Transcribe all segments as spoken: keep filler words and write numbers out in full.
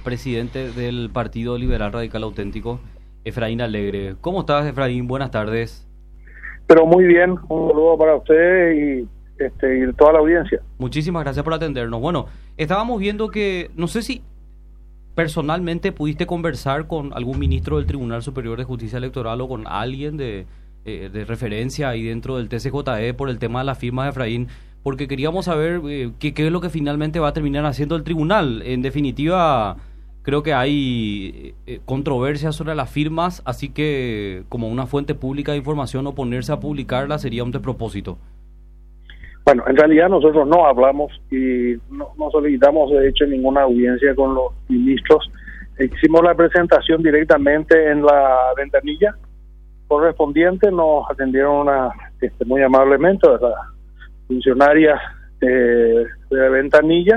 presidente del Partido Liberal Radical Auténtico, Efraín Alegre. ¿Cómo estás, Efraín? Buenas tardes. Pero muy bien, un saludo para usted y, este, y toda la audiencia. Muchísimas gracias por atendernos. Bueno, estábamos viendo que, no sé si personalmente pudiste conversar con algún ministro del Tribunal Superior de Justicia Electoral o con alguien de, eh, de referencia ahí dentro del T C J E por el tema de la firma de Efraín, porque queríamos saber eh, qué, qué es lo que finalmente va a terminar haciendo el tribunal. En definitiva, creo que hay eh, controversia sobre las firmas, así que como una fuente pública de información oponerse a publicarla sería un despropósito. Bueno, en realidad nosotros no hablamos y no, no solicitamos de hecho ninguna audiencia con los ministros. Hicimos la presentación directamente en la ventanilla correspondiente, nos atendieron una, este, muy amablemente las funcionarias eh, de la ventanilla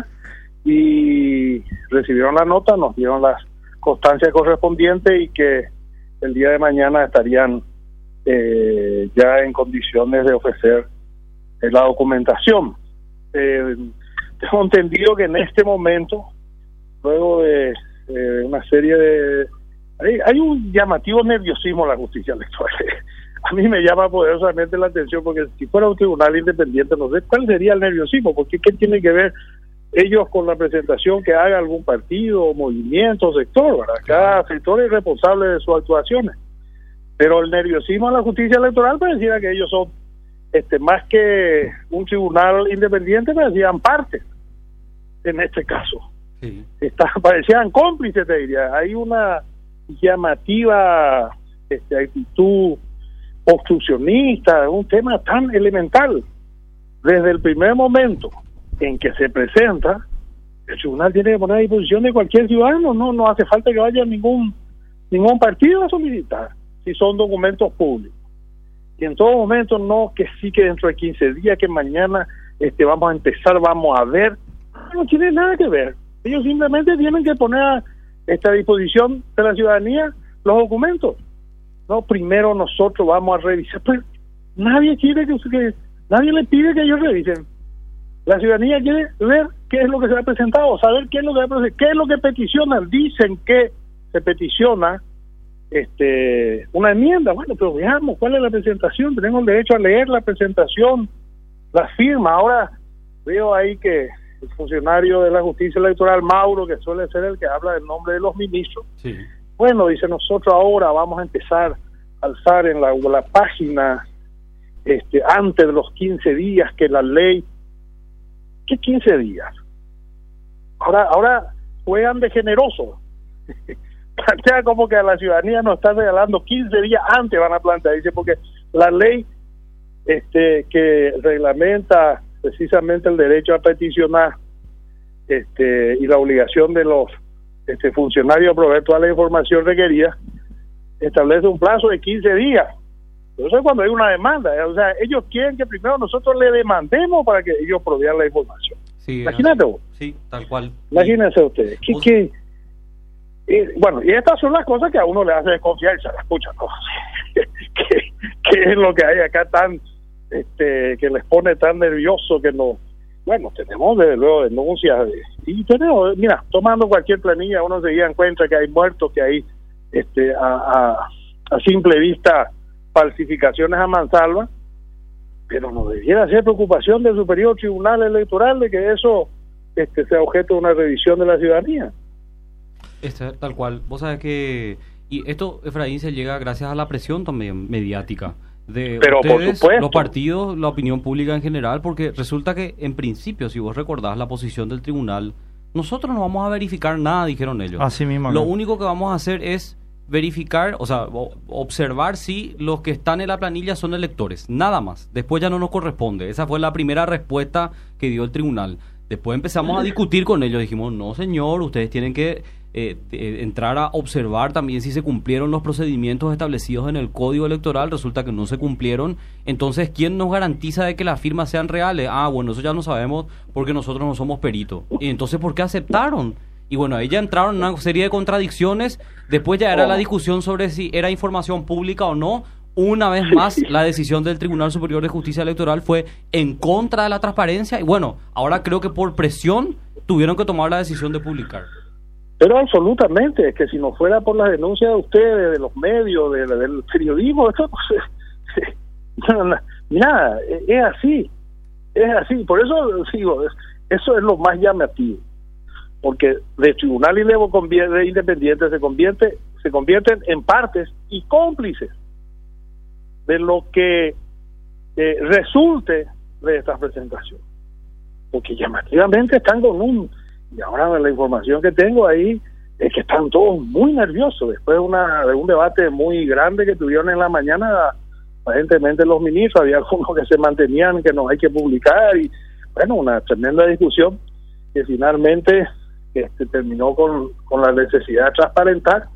y recibieron la nota, nos dieron las constancias correspondientes y que el día de mañana estarían eh, ya en condiciones de ofrecer eh, la documentación. Eh, tengo entendido que en este momento, luego de eh, una serie de... Hay, hay un llamativo nerviosismo en la justicia electoral. A mí me llama poderosamente la atención porque si fuera un tribunal independiente, no sé cuál sería el nerviosismo, porque ¿qué tiene que ver ellos con la presentación que haga algún partido, movimiento, sector? ¿Verdad? Cada sector es responsable de sus actuaciones. Pero el nerviosismo en la justicia electoral pareciera que ellos son, este más que un tribunal independiente, parecían parte en este caso. Sí. Está, parecían cómplices, te diría. Hay una llamativa este, actitud obstruccionista, un tema tan elemental. Desde el primer momento en que se presenta, el tribunal tiene que poner a disposición de cualquier ciudadano, no no hace falta que vaya ningún ningún partido a solicitar, si son documentos públicos. Y en todo momento no que sí que dentro de quince días, que mañana este vamos a empezar, vamos a ver, no tiene nada que ver. Ellos simplemente tienen que poner a esta disposición de la ciudadanía los documentos. No, primero nosotros vamos a revisar, pues nadie quiere que, que nadie le pide que ellos revisen. La ciudadanía quiere ver qué es lo que se ha presentado, saber qué es lo que va a qué es lo que peticionan. Dicen que se peticiona este una enmienda. Bueno, pero veamos cuál es la presentación. Tenemos el derecho a leer la presentación, la firma. Ahora veo ahí que el funcionario de la justicia electoral, Mauro, que suele ser el que habla en nombre de los ministros, sí. Bueno, dice, nosotros ahora vamos a empezar a alzar en la, la página este antes de los quince días que la ley. ¿Qué quince días? Ahora ahora juegan de generoso. Plantea como que a la ciudadanía nos están regalando quince días antes, van a plantear, dice, porque la ley este que reglamenta precisamente el derecho a peticionar este y la obligación de los este funcionarios a proveer toda la información requerida, establece un plazo de quince días. Eso es cuando hay una demanda, o sea, ellos quieren que primero nosotros le demandemos para que ellos provean la información. Sí, imagínate vos. Sí, tal cual. Imagínense ustedes. ¿Qué, qué, eh, bueno, y estas son las cosas que a uno le hace desconfiar y se las escucha, ¿no? ¿Qué, qué es lo que hay acá tan, este, que les pone tan nervioso que no? Bueno, tenemos desde luego denuncias de, y tenemos, mira, tomando cualquier planilla uno enseguida encuentra que hay muertos, que hay este a, a, a simple vista falsificaciones a mansalva, pero no debiera ser preocupación del Superior Tribunal Electoral de que eso este sea objeto de una revisión de la ciudadanía. Este, tal cual. Vos sabés que y esto, Efraín, se llega gracias a la presión también mediática de pero ustedes, por supuesto, los partidos, la opinión pública en general, porque resulta que en principio, si vos recordás la posición del tribunal, nosotros no vamos a verificar nada, dijeron ellos. Así mismo. Lo ¿no? único que vamos a hacer es verificar, o sea, observar si los que están en la planilla son electores, nada más. Después ya no nos corresponde. Esa fue la primera respuesta que dio el tribunal. Después empezamos a discutir con ellos, dijimos, no señor, ustedes tienen que eh, eh, entrar a observar también si se cumplieron los procedimientos establecidos en el Código Electoral. Resulta que no se cumplieron. Entonces, ¿quién nos garantiza de que las firmas sean reales? Ah, bueno, eso ya no sabemos porque nosotros no somos peritos. Y entonces, ¿por qué aceptaron? Y bueno, ahí ya entraron en una serie de contradicciones. Después ya era oh. la discusión sobre si era información pública o no. Una vez más, la decisión del Tribunal Superior de Justicia Electoral fue en contra de la transparencia. Y bueno, ahora creo que por presión tuvieron que tomar la decisión de publicar. Pero absolutamente, es que si no fuera por las denuncias de ustedes, de los medios, de, de, del periodismo, esto no, no, nada, es así, es así. Por eso digo, eso es lo más llamativo, porque de tribunal y de independiente se convierte, se convierten en partes y cómplices de lo que eh, resulte de esta presentación, porque llamativamente están con un, y ahora la información que tengo ahí es que están todos muy nerviosos después de, una, de un debate muy grande que tuvieron en la mañana, aparentemente los ministros, había algunos que se mantenían que no hay que publicar, y bueno, una tremenda discusión que finalmente este, terminó con, con la necesidad de transparentar.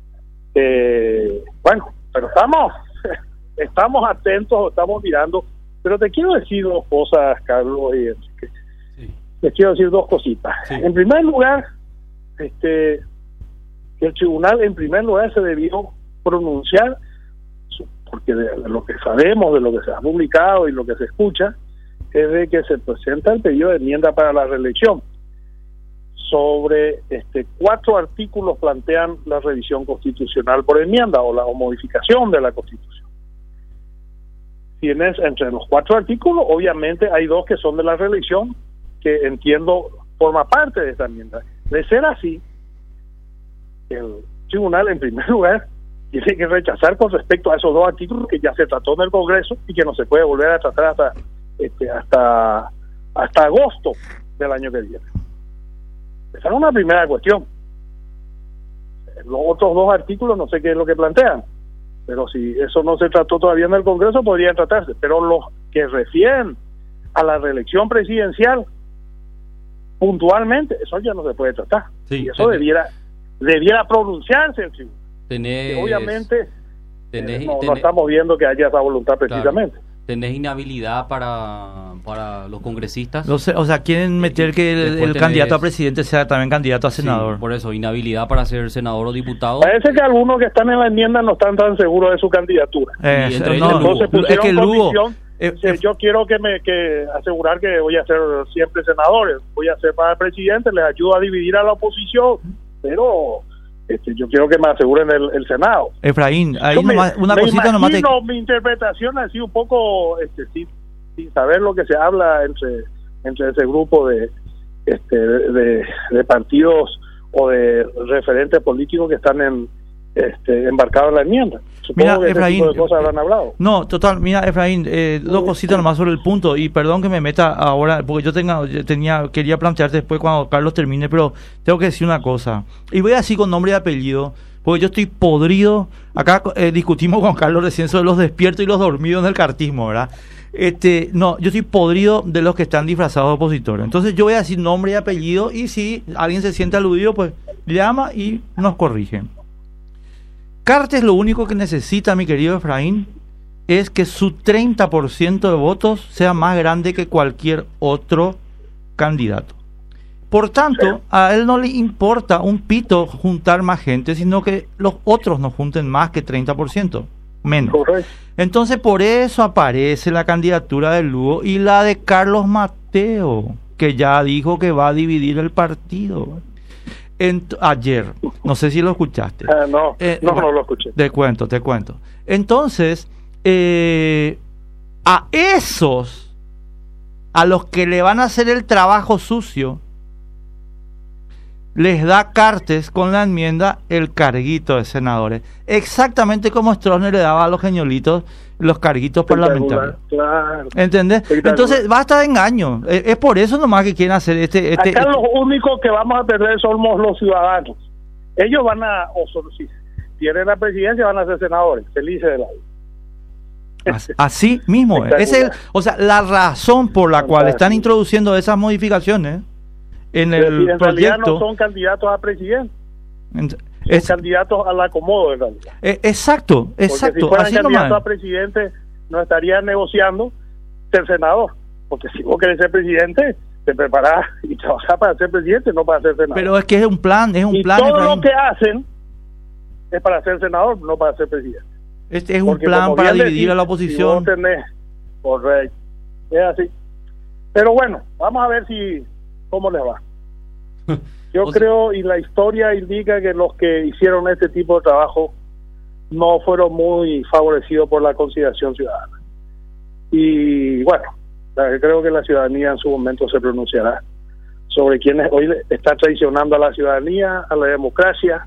Eh, bueno, pero estamos estamos atentos, estamos mirando, pero te quiero decir dos cosas, Carlos y Enrique. Sí. Les quiero decir dos cositas. Sí. En primer lugar, este el tribunal en primer lugar se debió pronunciar, porque de lo que sabemos, de lo que se ha publicado y lo que se escucha, es de que se presenta el pedido de enmienda para la reelección. Sobre este cuatro artículos plantean la revisión constitucional por enmienda o la o modificación de la Constitución. Tienes entre los cuatro artículos, obviamente hay dos que son de la reelección, que entiendo forma parte de esta enmienda. De ser así, el tribunal en primer lugar tiene que rechazar con respecto a esos dos artículos que ya se trató en el Congreso y que no se puede volver a tratar hasta este, hasta hasta agosto del año que viene. Esa es una primera cuestión. Los otros dos artículos no sé qué es lo que plantean, pero si eso no se trató todavía en el Congreso podría tratarse, pero los que refieren a la reelección presidencial puntualmente, eso ya no se puede tratar. Sí, y eso tenés, debiera debiera pronunciarse el tribunal. Tenés, obviamente tenés, eh, no, tenés, no estamos viendo que haya esa voluntad precisamente. Claro. ¿Tenés inhabilidad para, para los congresistas? No sé, o sea, quieren meter que el, el tenés, candidato a presidente sea también candidato a senador. Sí, por eso, inhabilidad para ser senador o diputado. Parece que algunos que están en la enmienda no están tan seguros de su candidatura. Eh, y entonces, no, entonces pusieron es que condición, eh, eh, yo quiero que me que asegurar que voy a ser siempre senadores, voy a ser para presidente, les ayudo a dividir a la oposición, pero... Este, yo quiero que me aseguren el, el Senado. Efraín, ahí me, nomás, una me cosita nomás te... mi interpretación ha sido un poco este, sin, sin saber lo que se habla entre entre ese grupo de este de, de partidos o de referentes políticos que están en este embarcados en la enmienda. Supongo mira, que Efraín, ese tipo de cosas habrán hablado. No, total, mira, Efraín, eh, dos cositas nomás sobre el punto, y perdón que me meta ahora, porque yo tenga, yo tenía quería plantearte después cuando Carlos termine, pero tengo que decir una cosa, y voy así con nombre y apellido, porque yo estoy podrido, acá eh, discutimos con Carlos recién sobre los despiertos y los dormidos en el cartismo, ¿verdad? Este, no, yo estoy podrido de los que están disfrazados de opositores, entonces yo voy a decir nombre y apellido, y si alguien se siente aludido, pues llama y nos corrigen. Cartes lo único que necesita, mi querido Efraín, es que su treinta por ciento de votos sea más grande que cualquier otro candidato. Por tanto, a él no le importa un pito juntar más gente, sino que los otros no junten más que treinta por ciento, menos. Entonces, por eso aparece la candidatura de Lugo y la de Carlos Mateo, que ya dijo que va a dividir el partido. En, ayer, no sé si lo escuchaste. Uh, no, eh, no, bueno, no lo escuché. Te cuento, te cuento. Entonces, eh, a esos, a los que le van a hacer el trabajo sucio, les da Cartes con la enmienda el carguito de senadores. Exactamente como Stroessner le daba a los geniolitos los carguitos parlamentarios. Claro. ¿Entendés? Entonces basta de engaño. Es, es por eso nomás que quieren hacer este... este Acá este... los únicos que vamos a perder somos los ciudadanos. Ellos van a, o si tienen la presidencia, van a ser senadores. Felices de la vida. Así mismo. Es el, o sea, la razón por la cual están introduciendo esas modificaciones en el en proyecto... realidad no son candidatos a presidente. En, es candidatos al acomodo, en realidad. Eh, exacto, exacto. Porque si fueran así candidatos a presidente, no estarían negociando ser senador. Porque si vos querés ser presidente, te preparás y trabajás para ser presidente, no para ser senador. Pero es que es un plan, es un y plan. todo Efraín. lo que hacen es para ser senador, no para ser presidente. Este es un Porque plan para dividir decís, a la oposición. Si vos tenés, correcto, es así. Pero bueno, vamos a ver si cómo les va. Yo o sea, creo, y la historia indica que los que hicieron este tipo de trabajo no fueron muy favorecidos por la consideración ciudadana. Y bueno, creo que la ciudadanía en su momento se pronunciará sobre quienes hoy están traicionando a la ciudadanía, a la democracia,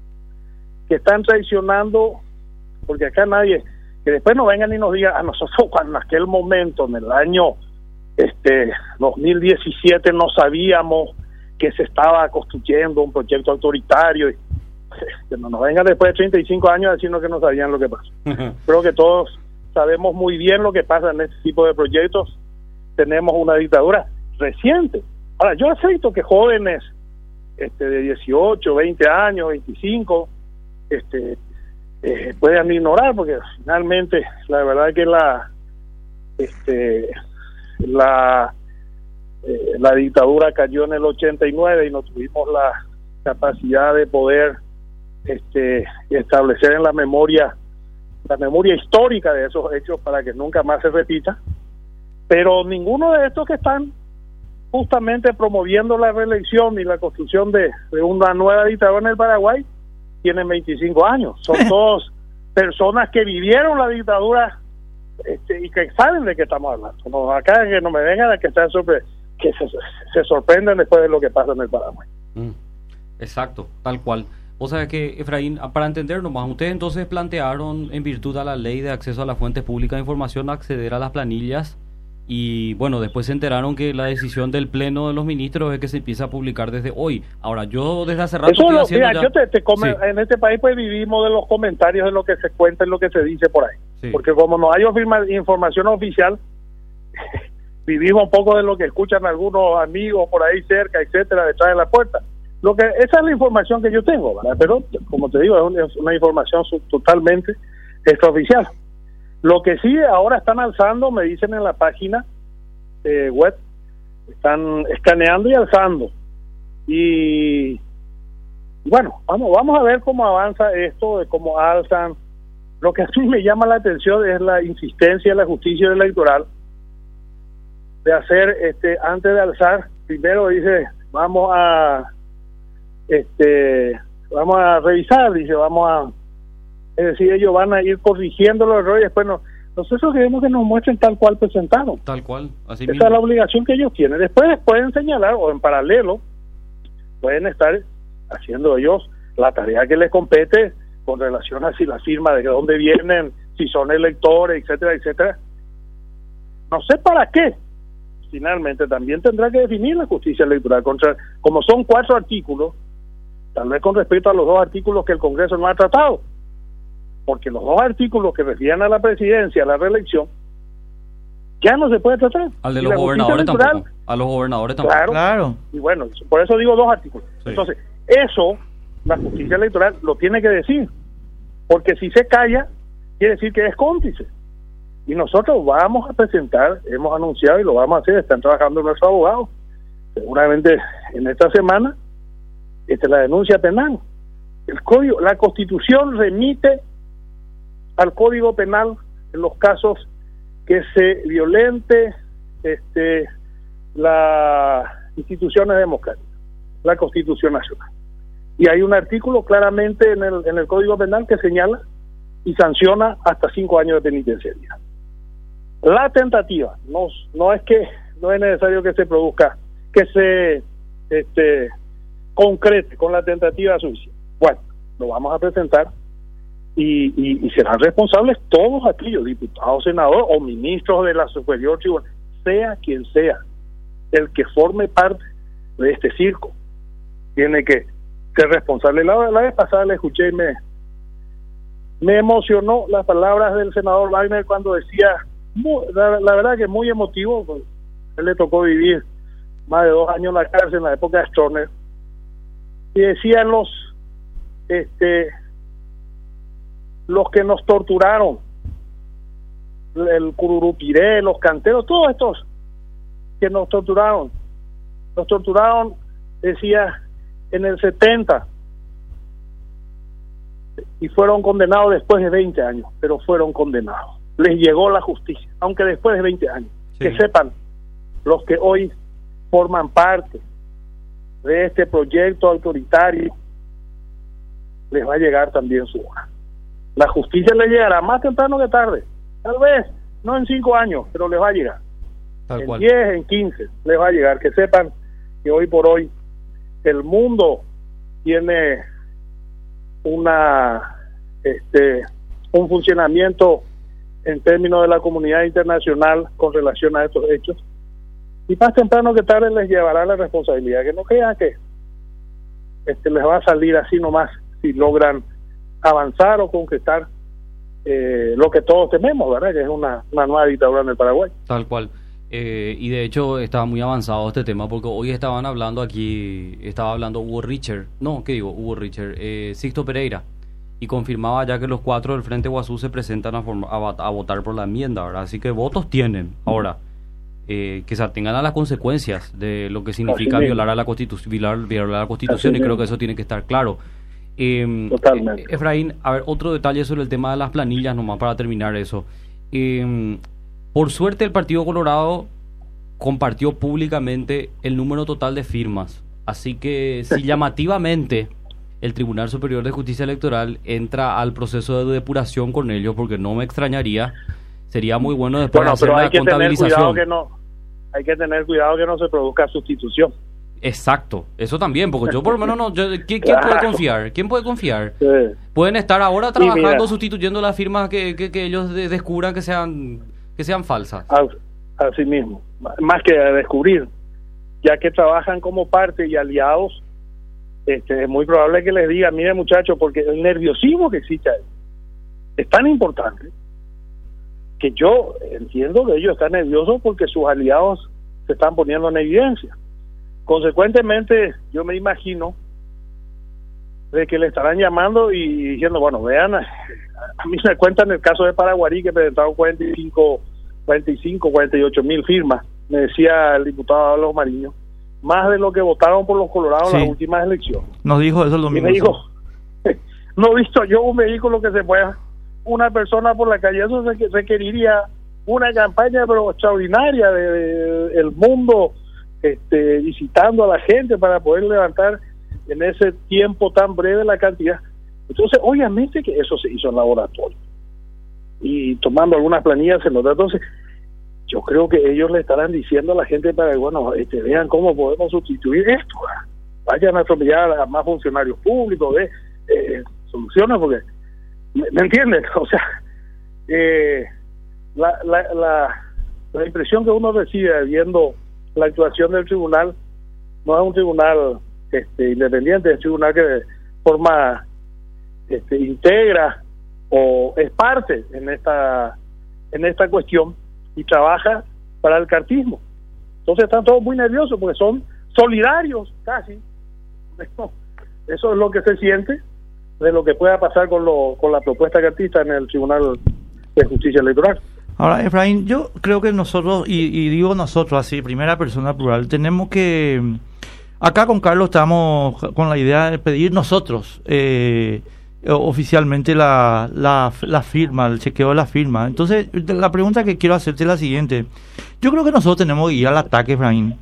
que están traicionando, porque acá nadie, que después no vengan y nos digan a nosotros cuando en aquel momento, en el año este dos mil diecisiete, no sabíamos que se estaba construyendo un proyecto autoritario, y, que no nos vengan después de treinta y cinco años a decirnos que no sabían lo que pasó. Creo que todos sabemos muy bien lo que pasa en este tipo de proyectos. Tenemos una dictadura reciente. Ahora, yo acepto que jóvenes este, de dieciocho, veinte años, veinticinco, este, eh, puedan ignorar, porque finalmente la verdad es que la este, la eh, la dictadura cayó en el ochenta y nueve y no tuvimos la capacidad de poder este, establecer en la memoria la memoria histórica de esos hechos para que nunca más se repita. Pero ninguno de estos que están justamente promoviendo la reelección y la construcción de, de una nueva dictadura en el Paraguay tienen veinticinco años. Son todos personas que vivieron la dictadura este, y que saben de qué estamos hablando. No, acá que no me vengan a que están sobre, que se, se sorprenden después de lo que pasa en el Paraguay. Mm, exacto, tal cual. O sea que, Efraín, para entendernos más, ustedes entonces plantearon, en virtud a la ley de acceso a las fuentes públicas de información, acceder a las planillas, y bueno, después se enteraron que la decisión del Pleno de los Ministros es que se empieza a publicar desde hoy. Ahora, yo desde hace rato Eso estoy lo, haciendo mira, ya... yo te, te come, sí. En este país pues vivimos de los comentarios de lo que se cuenta y lo que se dice por ahí. Sí. Porque como no hay información oficial, vivimos un poco de lo que escuchan algunos amigos por ahí cerca, etcétera, detrás de la puerta. Lo que esa es la información que yo tengo, ¿verdad? Pero como te digo, es una, es una información totalmente extraoficial. Lo que sí ahora están alzando, me dicen en la página eh, web, están escaneando y alzando. Y bueno, vamos vamos a ver cómo avanza esto, de cómo alzan. Lo que a mí me llama la atención es la insistencia de la justicia electoral de hacer, este antes de alzar, primero dice, vamos a este vamos a revisar, dice, vamos a, es decir, ellos van a ir corrigiendo los errores y después no, nosotros queremos que nos muestren tal cual presentaron. Tal cual, así Esa mismo. es la obligación que ellos tienen. Después pueden señalar, o en paralelo, pueden estar haciendo ellos la tarea que les compete con relación a si la firma, de dónde vienen, si son electores, etcétera, etcétera. No sé para qué. Finalmente también tendrá que definir la justicia electoral. Contra, como son cuatro artículos, tal vez con respecto a los dos artículos que el Congreso no ha tratado, porque los dos artículos que refieren a la presidencia, a la reelección, ya no se puede tratar. Al de los gobernadores tampoco. A los gobernadores tampoco. Claro, claro. Y bueno, por eso digo dos artículos. Sí. Entonces, eso, la justicia electoral lo tiene que decir, porque si se calla, quiere decir que es cómplice. Y nosotros vamos a presentar, hemos anunciado y lo vamos a hacer, están trabajando nuestros abogados, seguramente en esta semana, esta es la denuncia penal. El código, la Constitución remite al Código Penal en los casos que se violente este las instituciones democráticas, la Constitución Nacional. Y hay un artículo claramente en el en el Código Penal que señala y sanciona hasta cinco años de penitenciaría. La tentativa, no no es que no es necesario que se produzca, que se este concrete con la tentativa suicida. Bueno, lo vamos a presentar y, y, y serán responsables todos aquellos diputados, senadores o ministros de la superior tribunal, sea quien sea el que forme parte de este circo, tiene que ser responsable. La, la vez pasada le escuché y me me emocionó las palabras del senador Wagner cuando decía, muy, la, la verdad que muy emotivo, pues, él le tocó vivir más de dos años en la cárcel en la época de Stroessner, y decían los este los que nos torturaron, el Cururupiré, los canteros, todos estos que nos torturaron, nos torturaron, decía, en el setenta, y fueron condenados después de veinte años, pero fueron condenados, les llegó la justicia, aunque después de veinte años. Sí. Que sepan los que hoy forman parte de este proyecto autoritario, les va a llegar también su hora. La justicia les llegará más temprano que tarde, tal vez no en cinco años, pero les va a llegar. Tal en cual. diez, en quince les va a llegar. Que sepan que hoy por hoy el mundo tiene una este un funcionamiento en términos de la comunidad internacional con relación a estos hechos, y más temprano que tarde les llevará la responsabilidad. Que no crean que este les va a salir así nomás si logran avanzar o concretar eh, lo que todos tememos, ¿verdad? Que es una, una nueva dictadura en el Paraguay. Tal cual. Eh, y de hecho estaba muy avanzado este tema, porque hoy estaban hablando aquí, estaba hablando Hugo Richard, no, ¿qué digo? Hugo Richard, eh, Sixto Pereira, y confirmaba ya que los cuatro del Frente Guazú se presentan a, forma, a, a votar por la enmienda, ¿verdad? Así que votos tienen. Ahora, eh, que se atengan a las consecuencias de lo que significa violar a la Constitución, violar, violar la Constitución, y creo que eso tiene que estar claro. Eh, Totalmente. Eh, Efraín, a ver, otro detalle sobre el tema de las planillas, nomás para terminar eso. Eh, por suerte el Partido Colorado compartió públicamente el número total de firmas, así que si llamativamente el Tribunal Superior de Justicia Electoral entra al proceso de depuración con ellos, porque no me extrañaría, sería muy bueno después bueno, hacer pero hay la que tener cuidado contabilización. que no hay que tener cuidado que no se produzca sustitución. Exacto, eso también, porque yo por lo menos no, yo, ¿quién, quién puede confiar? ¿Quién puede confiar? Sí. Pueden estar ahora Sí, mira. trabajando, sustituyendo las firmas que, que, que ellos de- descubran que sean que sean falsas. Así mismo, más que descubrir, ya que trabajan como parte y aliados, este, es muy probable que les digan, mire muchachos, porque el nerviosismo que existe ahí es tan importante que yo entiendo que ellos están nerviosos porque sus aliados se están poniendo en evidencia. Consecuentemente, yo me imagino de que le estarán llamando y diciendo, bueno, vean, a mí me cuentan el caso de Paraguarí, que presentaron cuarenta y cinco, cuarenta y cinco, cuarenta y ocho mil firmas, me decía el diputado Álvaro Mariño, más de lo que votaron por los colorados en Sí. las últimas elecciones. Nos dijo eso el Y domingo. me dijo, no he visto yo un vehículo que se pueda, una persona por la calle, eso se- requeriría una campaña pero extraordinaria de, de- el mundo este, visitando a la gente para poder levantar en ese tiempo tan breve la cantidad. Entonces, obviamente que eso se hizo en laboratorio y tomando algunas planillas se nota. Entonces, yo creo que ellos le estarán diciendo a la gente para, bueno, este, vean cómo podemos sustituir esto, ¿verdad? Vayan a atropellar a más funcionarios públicos, de eh, soluciones, porque ¿me, me entienden? O sea, eh, la, la, la, la impresión que uno recibe viendo la actuación del tribunal no es un tribunal este, independiente, es un tribunal que de forma este, integra o es parte en esta en esta cuestión y trabaja para el cartismo. Entonces están todos muy nerviosos porque son solidarios casi. Eso, eso es lo que se siente de lo que pueda pasar con lo con la propuesta cartista en el Tribunal de Justicia Electoral. Ahora, Efraín, yo creo que nosotros, y, y digo nosotros así, primera persona plural, tenemos que... Acá con Carlos estamos con la idea de pedir nosotros eh, oficialmente la, la, la firma, el chequeo de la firma. Entonces, la pregunta que quiero hacerte es la siguiente. Yo creo que nosotros tenemos que ir al ataque, Efraín.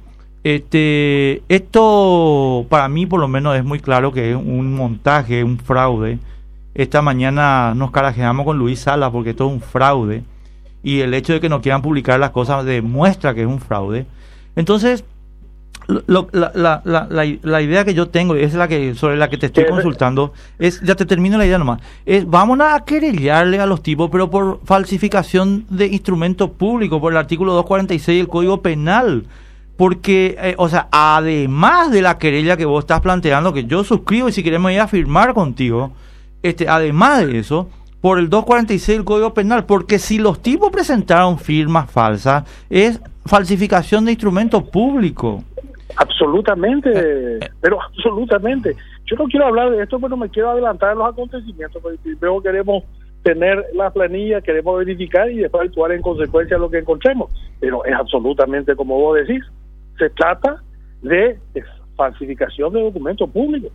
Este, esto, para mí, por lo menos, es muy claro que es un montaje, un fraude. Esta mañana nos carajeamos con Luis Salas porque esto es un fraude. Y el hecho de que no quieran publicar las cosas demuestra que es un fraude. Entonces, lo, la, la, la, la, la idea que yo tengo, es la que sobre la que te estoy consultando, es, ya te termino la idea nomás, es vamos a querellarle a los tipos, pero por falsificación de instrumentos públicos, por el artículo doscientos cuarenta y seis del Código Penal. Porque, eh, o sea, además de la querella que vos estás planteando, que yo suscribo y si queremos ir a firmar contigo, este, además de eso, por el doscientos cuarenta y seis del Código Penal, porque si los tipos presentaron firmas falsas, es falsificación de instrumentos públicos. Absolutamente, pero absolutamente. Yo no quiero hablar de esto, pero me quiero adelantar a los acontecimientos, porque primero queremos tener la planilla, queremos verificar y después actuar en consecuencia de lo que encontremos. Pero es absolutamente, como vos decís, se trata de falsificación de documentos públicos.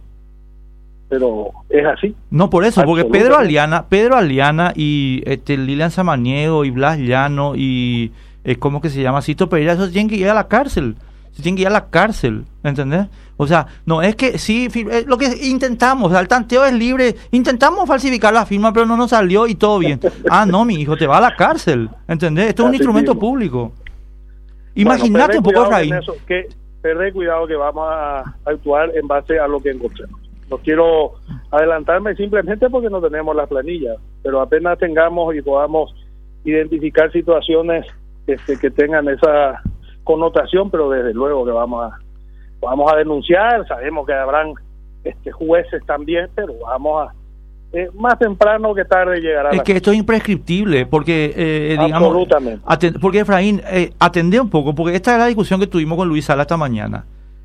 Pero es así. No, por eso, porque Pedro Aliana, Pedro Aliana y este Lilian Samaniego y Blas Llano y eh, ¿cómo que se llama? Sixto Pereira, esos tienen que ir a la cárcel. se tienen que ir a la cárcel, ¿entendés? O sea, no es que sí, eh, lo que intentamos, o sea, el tanteo es libre, intentamos falsificar la firma, pero no nos salió y todo bien. Ah, no, mi hijo, te va a la cárcel, ¿entendés? Esto es un Así instrumento mismo. público. Imagínate bueno, un poco, Efraín. Efraín. Que perder cuidado que vamos a actuar en base a lo que encontremos. No quiero adelantarme simplemente porque no tenemos las planillas, pero apenas tengamos y podamos identificar situaciones este, que tengan esa connotación, pero desde luego que vamos a vamos a denunciar. Sabemos que habrán este, jueces también, pero vamos a eh, más temprano que tarde llegará. Es la que esto es imprescriptible, porque eh, digamos, absolutamente. Aten- porque Efraín, eh, atendé un poco, porque esta es la discusión que tuvimos con Luis Sala esta mañana.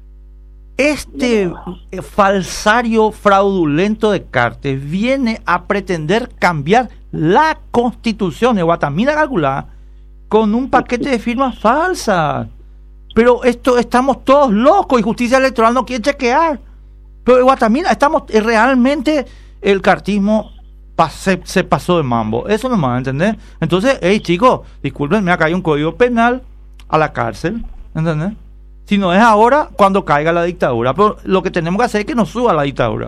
Este No. eh, falsario fraudulento de Cartes viene a pretender cambiar la Constitución de Guatamina calculada con un paquete de firmas falsas. Pero esto estamos todos locos y Justicia Electoral no quiere chequear. Pero en Guatamina estamos eh, realmente el cartismo pa- se, se pasó de mambo. Eso nomás, ¿entendés? Entonces, hey chicos, discúlpenme, acá hay un código penal, a la cárcel, ¿entendés? Si no es ahora, cuando caiga la dictadura. Pero lo que tenemos que hacer es que nos suba la dictadura.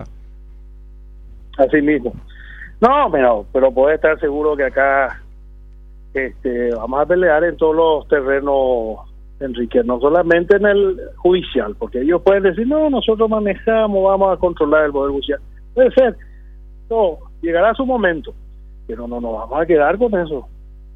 Así mismo. No, pero, pero puede estar seguro que acá este, vamos a pelear en todos los terrenos, Enrique, no solamente en el judicial, porque ellos pueden decir, no, nosotros manejamos, vamos a controlar el poder judicial. Puede ser, no, llegará su momento, pero no nos vamos a quedar con eso.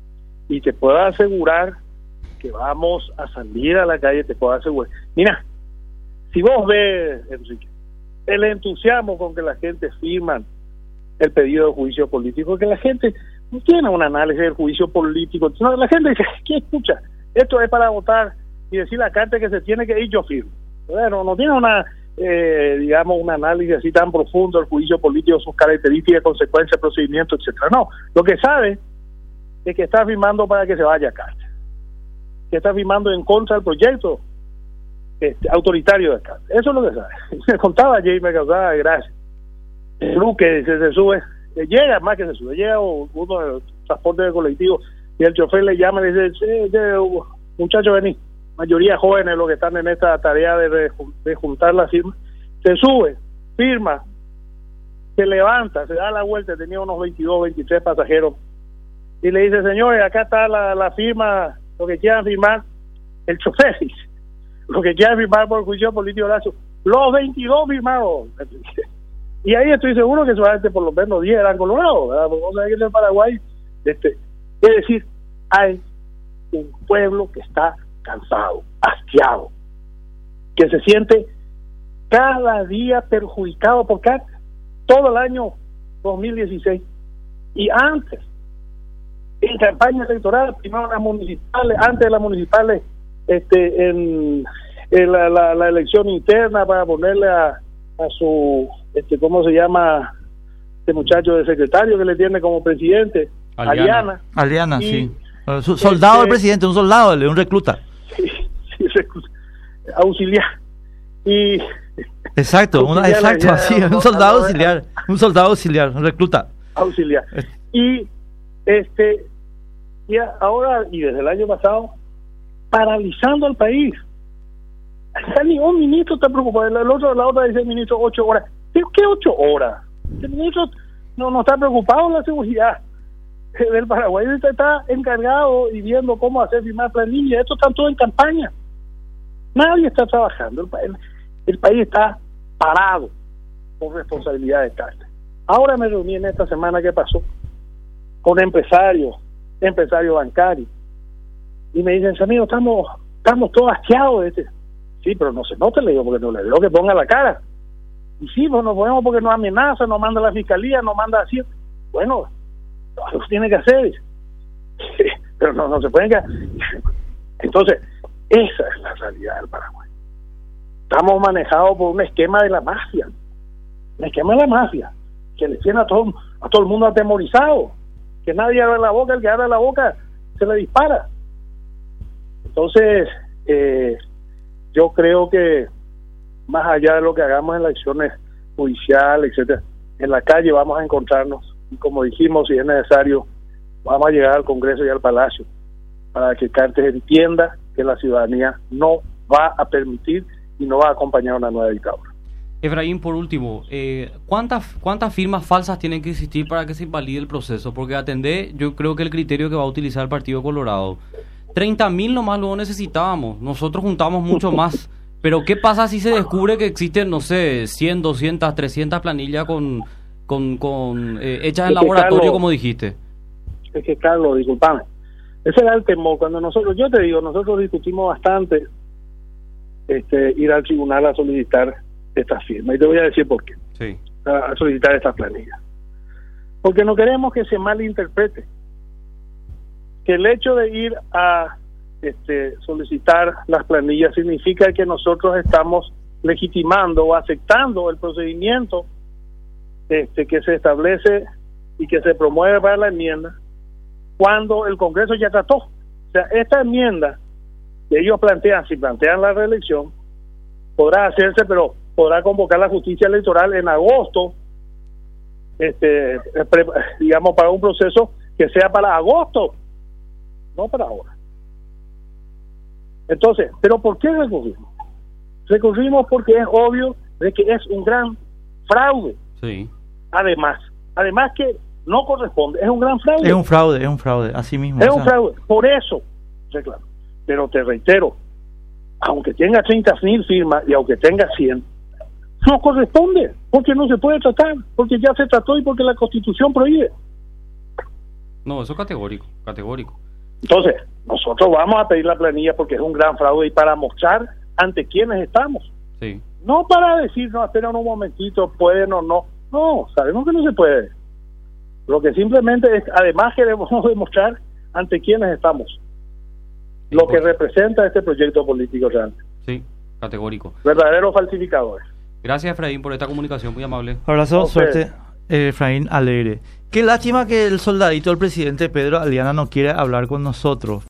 Y te puedo asegurar que vamos a salir a la calle, te puedo asegurar. Mira, si vos ves, Enrique, el entusiasmo con que la gente firma el pedido de juicio político, que la gente no tiene un análisis del juicio político, no, la gente dice, ¿qué escucha? Esto es para votar y decir la carta que se tiene que ir, yo firmo. Bueno, no tiene una, eh, digamos, un análisis así tan profundo del juicio político, sus características, consecuencias, procedimientos, etcétera. No, lo que sabe es que está firmando para que se vaya a cárcel, que está firmando en contra del proyecto este, autoritario de cárcel. Eso es lo que sabe. Me contaba ayer y me causaba gracia. El Luque se, se sube, eh, llega más que se sube, llega uno de los transportes de colectivo y el chofer le llama y le dice, eh, eh, muchacho, vení, mayoría jóvenes los que están en esta tarea de, de juntar las firmas, se sube, firma, se levanta, se da la vuelta, tenía unos veintidós, veintitrés pasajeros, y le dice, señores, acá está la, la firma, lo que quieran firmar, el chofer dice, lo que quieran firmar por el juicio político Horacio, los veintidós firmados. Y ahí estoy seguro que solamente por lo menos diez eran colorados, ¿verdad? Porque vamos a ver que en el Paraguay, este, es decir, hay un pueblo que está cansado, hastiado, que se siente cada día perjudicado por Cartes, todo el año dos mil dieciséis y antes, en campaña electoral, primero en las municipales, antes de las municipales, este, en, en la, la, la elección interna para ponerle a, a su, este, ¿cómo se llama? Este muchacho de secretario que le tiene como presidente, Aliana. Aliana, y, sí. Uh, soldado este, del presidente, un soldado, un recluta. Sí, sí, auxiliar. Y exacto, una, exacto, ya, así, no, un soldado no, auxiliar, un soldado auxiliar, un recluta. Auxiliar. Y este y ahora y desde el año pasado paralizando al país. Hasta ni un ministro está preocupado. El otro, la otra dice el ministro ocho horas. ¿Qué, qué ocho horas? El ministro no, no está preocupado en la seguridad del Paraguay. Está, está encargado y viendo cómo hacer firmar planilla. Esto está todo en campaña. Nadie está trabajando. El, país, el país está parado por responsabilidad de Cartes. Ahora me reuní en esta semana que pasó con empresarios, empresarios bancarios, y me dicen, amigo, estamos estamos todos hastiados de este. Sí, pero no se nota, le digo, porque no le veo que ponga la cara. Y sí, pues nos ponemos porque nos amenaza, nos manda la fiscalía, nos manda así. Bueno, algo tiene que hacer. Pero no, no se pueden quedar. Entonces, esa es la realidad del Paraguay. Estamos manejados por un esquema de la mafia. Un esquema de la mafia, que le tiene a todo, a todo el mundo atemorizado. Que nadie abre la boca, el que abre la boca se le dispara. Entonces, eh, yo creo que más allá de lo que hagamos en las acciones judiciales, etcétera, en la calle vamos a encontrarnos y, como dijimos, si es necesario, vamos a llegar al Congreso y al Palacio para que Cartes entienda que la ciudadanía no va a permitir y no va a acompañar una nueva dictadura. Efraín, por último, eh, ¿cuántas cuántas firmas falsas tienen que existir para que se invalide el proceso? Porque atendé, yo creo que el criterio que va a utilizar el Partido Colorado, treinta mil nomás luego necesitábamos, nosotros juntamos mucho más, pero ¿qué pasa si se descubre que existen, no sé, cien, doscientas, trescientas planillas con, con, con eh, hechas en laboratorio, Carlos, como dijiste? Es que, Carlos, disculpame, ese era el temor. Cuando nosotros, yo te digo, nosotros discutimos bastante este, ir al tribunal a solicitar estas firmas, y te voy a decir por qué. Sí. A, a solicitar estas planillas. Porque no queremos que se malinterprete que el hecho de ir a este, solicitar las planillas significa que nosotros estamos legitimando o aceptando el procedimiento este, que se establece y que se promueve para la enmienda cuando el Congreso ya trató. O sea, esta enmienda que ellos plantean, si plantean la reelección, podrá hacerse, pero podrá convocar la justicia electoral en agosto, este, pre, digamos, para un proceso que sea para agosto, no para ahora. Entonces, ¿pero por qué recurrimos? Recurrimos porque es obvio de que es un gran fraude. Sí. Además, además que no corresponde, es un gran fraude. Es un fraude, es un fraude, así mismo. Es o un sea. fraude, por eso reclamo. Pero te reitero, aunque tenga treinta mil firmas y aunque tenga cien, no corresponde, porque no se puede tratar, porque ya se trató y porque la Constitución prohíbe. No, eso es categórico, categórico. Entonces, nosotros vamos a pedir la planilla porque es un gran fraude y para mostrar ante quiénes estamos. Sí. No para decir, no, esperen un momentito, pueden o no. No, sabemos que no se puede. Lo que simplemente es, además queremos demostrar ante quiénes estamos. Lo que representa este proyecto político realmente. Sí, categórico. Verdaderos falsificadores. Gracias, Efraín, por esta comunicación muy amable. Abrazo, Okay. suerte, eh, Efraín Alegre. Qué lástima que el soldadito del presidente Pedro Aliana no quiere hablar con nosotros.